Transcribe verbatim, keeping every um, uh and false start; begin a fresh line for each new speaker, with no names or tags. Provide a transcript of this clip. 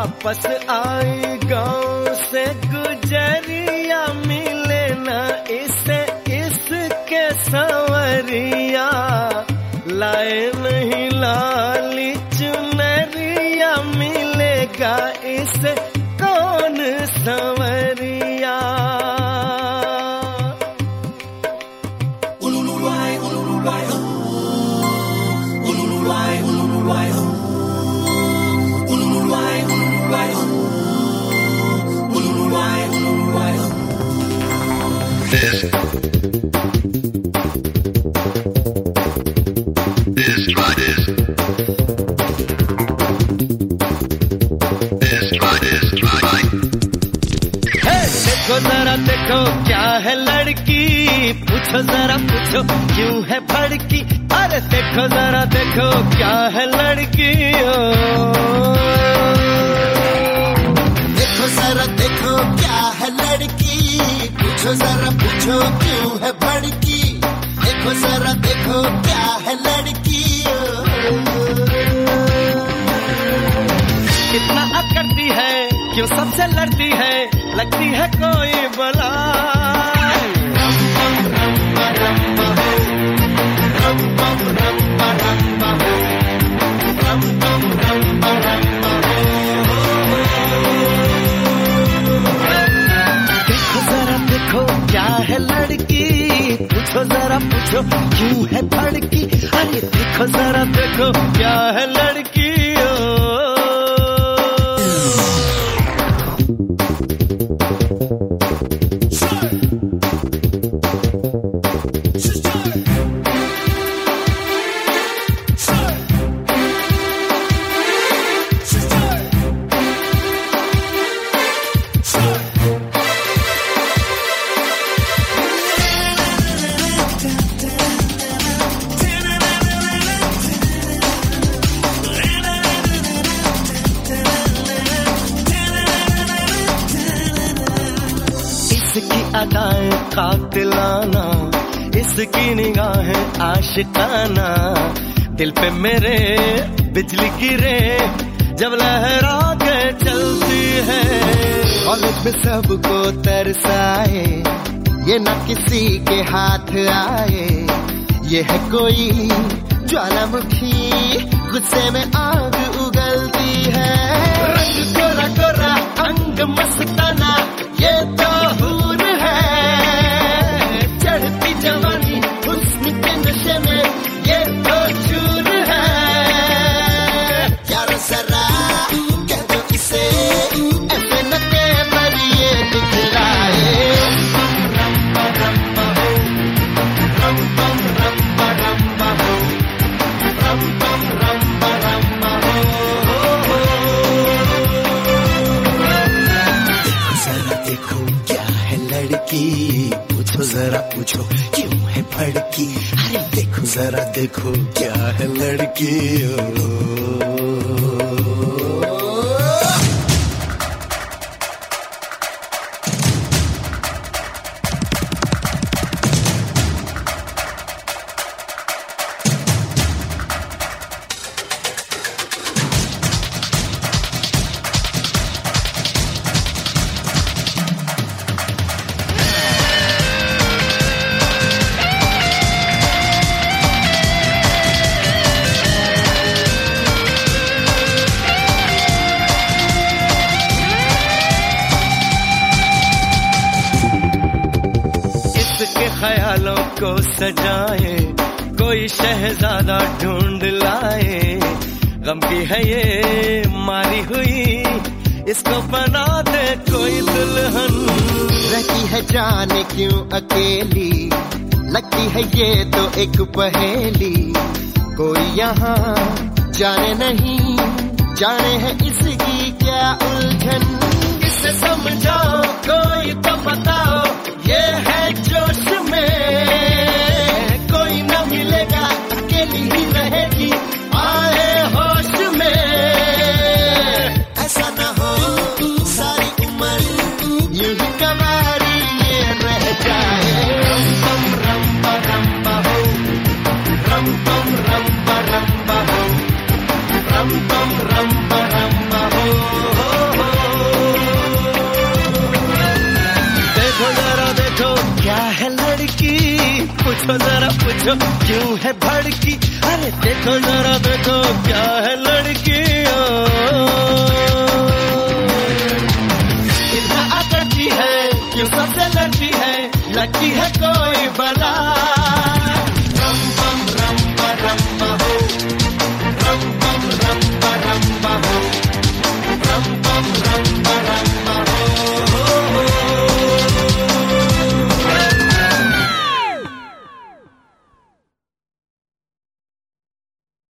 वापस आई गांव से गुजरिया, मिले न इसे इसके संवरिया, लाए नहीं लाली चुनरिया, मिलेगा इसे कौन संवरिया।
Ululuai, ululuai, oh. Ululuai, ululuai, oh. Ululuai, ululuai, oh. Ululuai, ululuai, oh.
This. This, try this. This, try this, try.
Hey, देखो जरा देखो क्या है लड़की, पूछो जरा पूछो क्यों है भड़की। अरे देखो जरा देखो क्या है लड़की, ओ
देखो जरा देखो क्या है लड़की, पूछो जरा पूछो क्यों है भड़की। देखो जरा देखो क्या है लड़की,
कितना अकड़ती है, क्यों सबसे लड़ती है, लगती है कोई बला। देखो जरा देखो क्या है लड़की, पूछो जरा पूछो क्यों है भड़की। अरे देखो जरा देखो क्या है लड़की, ओ इसकी अदाएं कातिलाना, इसकी निगाहें आशिकाना, दिल पे मेरे बिजली गिरे जब लहरा के चलती है।
कॉलेज में सबको तरसाए, ये न किसी के हाथ आए। ये है कोई ज्वालामुखी, गुस्से में आग उगलती है। रंग गोरा गोरा अंग मस्ताना, ये तो हूर है। चढ़ती जवानी हुस्न के नशे में, ये तो चूर है। यार जरा कह दो इसे, ऐसे न के पर ये दिखलाए। देखो क्या है लड़की, पूछो जरा पूछो क्यों है भड़की। अरे देखो जरा देखो क्या है लड़की, ओ
ख्यालों को सजाए, कोई शहजादा ढूंढ लाए। गम की है ये मारी हुई, इसको बना दे कोई दुल्हन।
रहती है जाने क्यों अकेली, लगती है ये तो एक पहेली। कोई यहाँ जाने नहीं, जाने है इसकी क्या उलझन।
इसे समझाओ कोई तो बताओ, ये है जोश में। कोई न मिलेगा, अकेली ही रहेगी, आए होश में।
ऐसा न हो सारी उम्र यूं ही कवारी ये रह जाए।
रम पम रम रम हो, रम पम रम रम हो, रम पम रम रम हो। पूछो जरा पूछो क्यों है भड़की, अरे देखो जरा देखो क्या है लड़की। कितना करती है क्यों सबसे लड़ती है, लगती है को